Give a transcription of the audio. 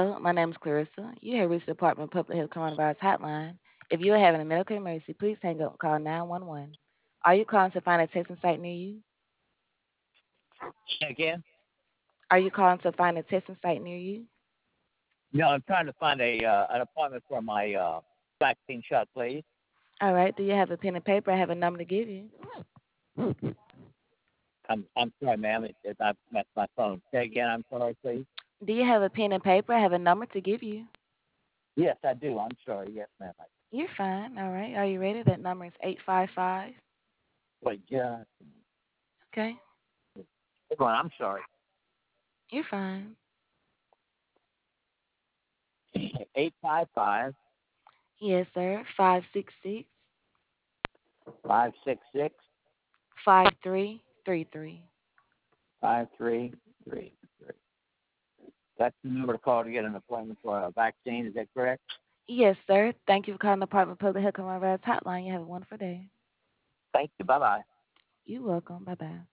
Hello, my name is Clarissa. You have reached the Department of Public Health Coronavirus Hotline. If you are having a medical emergency, please hang up and call 911. Are you calling to find a testing site near you? Again? Are you calling to find a testing site near you? No, I'm trying to find a an appointment for my vaccine shot, please. All right. Do you have a pen and paper? I have a number to give you. I'm sorry, ma'am. I messed my phone. Say again. I'm sorry, please. Do you have a pen and paper? I have a number to give you. Yes, I do. I'm sorry. Yes, ma'am. You're fine. All right. Are you ready? That number is 855. Wait, just Okay. hold on. I'm sorry. You're fine. 855 Yes, sir. 566 566 5333. 5333. That's the number to call to get an appointment for a vaccine. Is that correct? Yes, sir. Thank you for calling the Department of Public Health Coronavirus Hotline. You have a wonderful day. Thank you. Bye bye. You're welcome. Bye bye.